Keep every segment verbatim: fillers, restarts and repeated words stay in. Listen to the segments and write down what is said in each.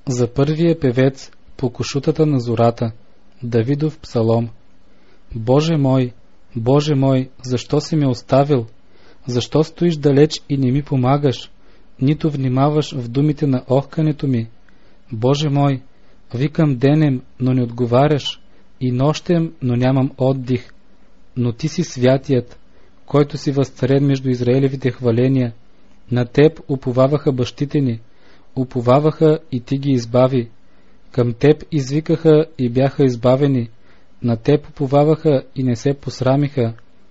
За първия певец по кошутата на зората, Давидов псалом. Боже мой, Боже мой, защо си ме оставил? Защо стоиш далеч и не ми помагаш, нито внимаваш в думите на охкането ми? Боже мой, викам денем, но не отговаряш, и нощем, но нямам отдих. Но ти си святият, който си възцарен между Израелевите хваления. На теб уповаваха бащите ни, уповаваха и ти ги избави. Към теб извикаха и бяха избавени. На теб уповаваха и не се посрамиха.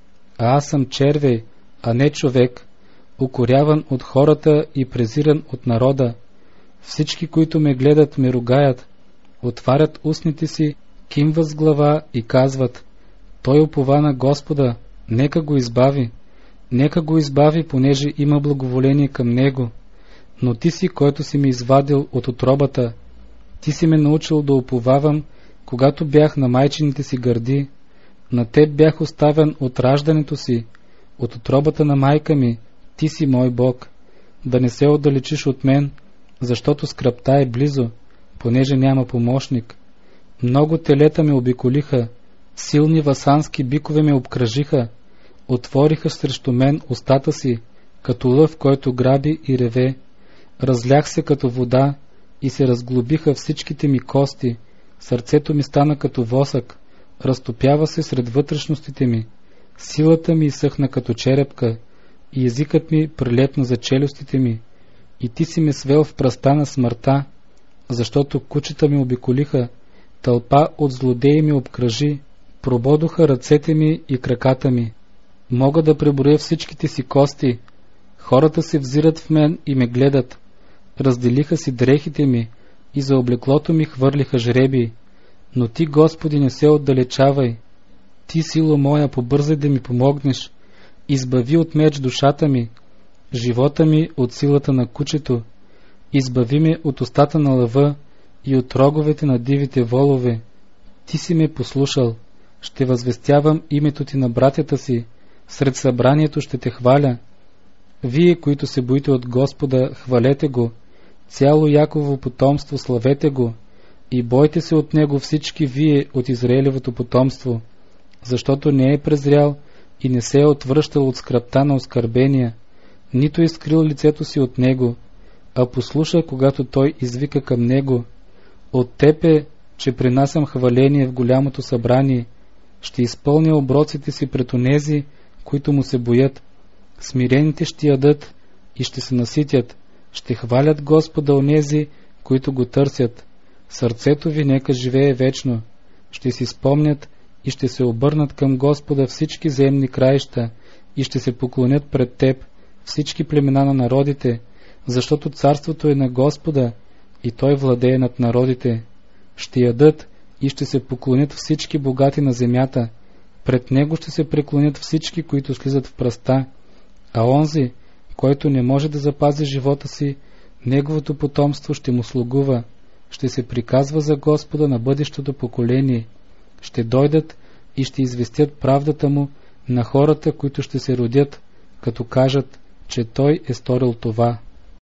А аз съм червей, а не човек, укоряван от хората и презиран от народа. Всички, които ме гледат, ме ругаят, отварят устните си, кимват с глава и казват: той упова на Господа, нека го избави. Нека го избави, понеже има благоволение към него. Но ти си, който си ме извадил от утробата. Ти си ме научил да уповавам, когато бях на майчините си гърди. На теб бях оставен от раждането си, от утробата на майка ми. Ти си мой Бог. Да не се отдалечиш от мен, защото скръбта е близо, понеже няма помощник. Много телета ме обиколиха, силни васански бикове ме обкръжиха, отвориха срещу мен устата си, като лъв, който граби и реве. Разлях се като вода и се разглобиха всичките ми кости, сърцето ми стана като восък, разтопява се сред вътрешностите ми, силата ми изсъхна като черепка и езикът ми прилепна за челюстите ми. И ти си ме свел в пръста на смъртта, защото кучета ми обиколиха, тълпа от злодеи ми обкръжи, прободоха ръцете ми и краката ми. Мога да преброя всичките си кости. Хората се взират в мен и ме гледат. Разделиха си дрехите ми и за облеклото ми хвърлиха жреби. Но ти, Господи, не се отдалечавай. Ти, сило моя, побързай да ми помогнеш. Избави от меч душата ми, живота ми от силата на кучето. Избави ме от устата на лъва и от роговете на дивите волове. Ти си ме послушал. Ще възвестявам името ти на братята си. Сред събранието ще те хваля. Вие, които се боите от Господа, хвалете го. Цяло Яково потомство, славете го. И бойте се от него всички вие от Израелевото потомство, защото не е презрял и не се е отвръщал от скръбта на оскърбения, нито е скрил лицето си от него, а послуша, когато той извика към него. От теб е, че принасям хваление в голямото събрание. Ще изпълня оброците си пред онези, които му се боят. Смирените ще ядат и ще се наситят. Ще хвалят Господа онези, които го търсят. Сърцето ви нека живее вечно. Ще си спомнят и ще се обърнат към Господа всички земни краища и ще се поклонят пред теб всички племена на народите, защото царството е на Господа и той владее над народите. Ще ядат и ще се поклонят всички богати на земята. Пред него ще се преклонят всички, които слизат в пръста. А онзи, който не може да запази живота си, неговото потомство ще му слугува. Ще се приказва за Господа на бъдещото поколение. Ще дойдат и ще известят правдата му на хората, които ще се родят, като кажат, че той е сторил това.